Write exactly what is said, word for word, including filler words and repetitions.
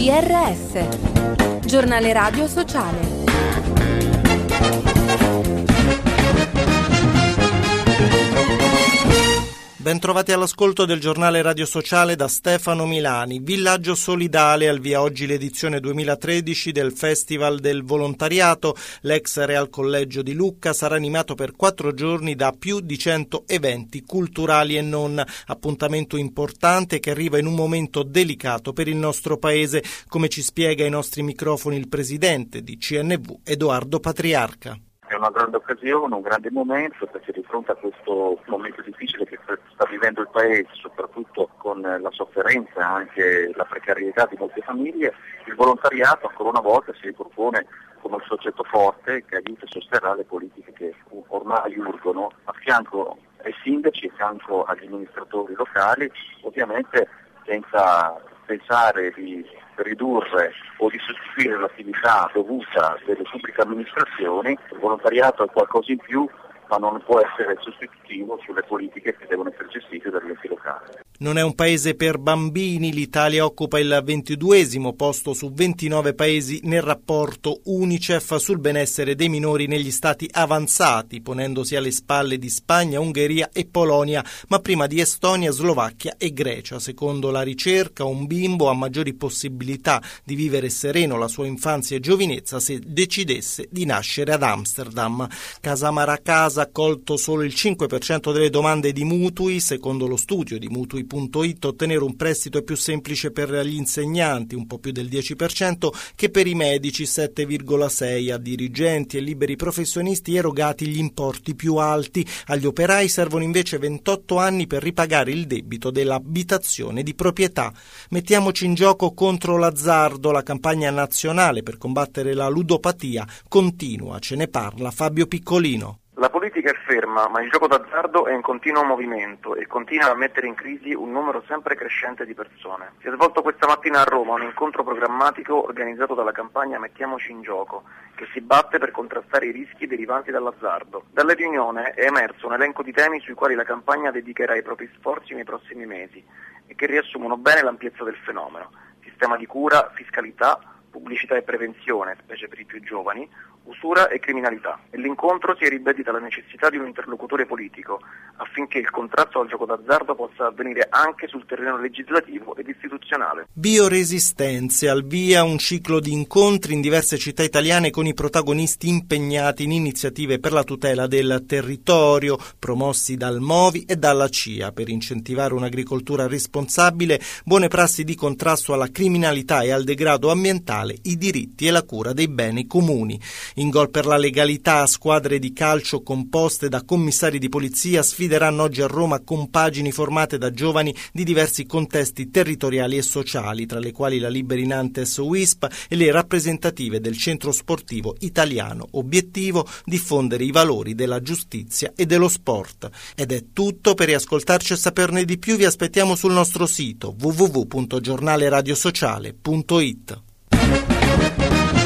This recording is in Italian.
G R S, Giornale Radio Sociale. Bentrovati all'ascolto del giornale Radio Sociale da Stefano Milani. Villaggio solidale, al via oggi l'edizione duemilatredici del Festival del Volontariato. L'ex Real Collegio di Lucca sarà animato per quattro giorni da più di cento eventi culturali e non. Appuntamento importante che arriva in un momento delicato per il nostro paese, come ci spiega ai nostri microfoni il presidente di C N V, Edoardo Patriarca. È una grande occasione, un grande momento, perché di fronte a questo momento difficile che sta vivendo il Paese, soprattutto con la sofferenza e anche la precarietà di molte famiglie, il volontariato ancora una volta si ripropone come un soggetto forte che aiuta e sosterrà le politiche che ormai urgono a fianco ai sindaci, a fianco agli amministratori locali, ovviamente senza pensare di ridurre o di sostituire l'attività dovuta delle pubbliche amministrazioni. Il volontariato è qualcosa in più, ma non può essere sostitutivo sulle politiche che devono essere gestite dagli enti locali. Non è un paese per bambini, l'Italia occupa il ventiduesimo posto su ventinove paesi nel rapporto Unicef sul benessere dei minori negli stati avanzati, ponendosi alle spalle di Spagna, Ungheria e Polonia, ma prima di Estonia, Slovacchia e Grecia. Secondo la ricerca, un bimbo ha maggiori possibilità di vivere sereno la sua infanzia e giovinezza se decidesse di nascere ad Amsterdam. Casa Maracasa ha accolto solo il cinque per cento delle domande di mutui. Secondo lo studio di mutui punto it, ottenere un prestito è più semplice per gli insegnanti, un po' più del dieci per cento, che per i medici, sette virgola sei per cento. A dirigenti e liberi professionisti erogati gli importi più alti. Agli operai servono invece ventotto anni per ripagare il debito dell'abitazione di proprietà. Mettiamoci in gioco contro l'azzardo. La campagna nazionale per combattere la ludopatia continua. Ce ne parla Fabio Piccolino. La politica è ferma, ma il gioco d'azzardo è in continuo movimento e continua a mettere in crisi un numero sempre crescente di persone. Si è svolto questa mattina a Roma un incontro programmatico organizzato dalla campagna Mettiamoci in gioco, che si batte per contrastare i rischi derivanti dall'azzardo. Dalla riunione è emerso un elenco di temi sui quali la campagna dedicherà i propri sforzi nei prossimi mesi e che riassumono bene l'ampiezza del fenomeno: sistema di cura, fiscalità, pubblicità e prevenzione, specie per i più giovani, usura e criminalità. Nell'incontro si è ribadita la necessità di un interlocutore politico affinché il contrasto al gioco d'azzardo possa avvenire anche sul terreno legislativo ed istituzionale. Bioresistenze, al via un ciclo di incontri in diverse città italiane con i protagonisti impegnati in iniziative per la tutela del territorio, promossi dal Movi e dalla C I A per incentivare un'agricoltura responsabile, buone prassi di contrasto alla criminalità e al degrado ambientale, i diritti e la cura dei beni comuni. In gol per la legalità, squadre di calcio composte da commissari di polizia sfideranno oggi a Roma compagini formate da giovani di diversi contesti territoriali e sociali, tra le quali la Liberi Nantes U I S P e le rappresentative del centro sportivo italiano. Obiettivo: diffondere i valori della giustizia e dello sport. Ed è tutto. Per riascoltarci e saperne di più vi aspettiamo sul nostro sito w w w punto giornale radio sociale punto it.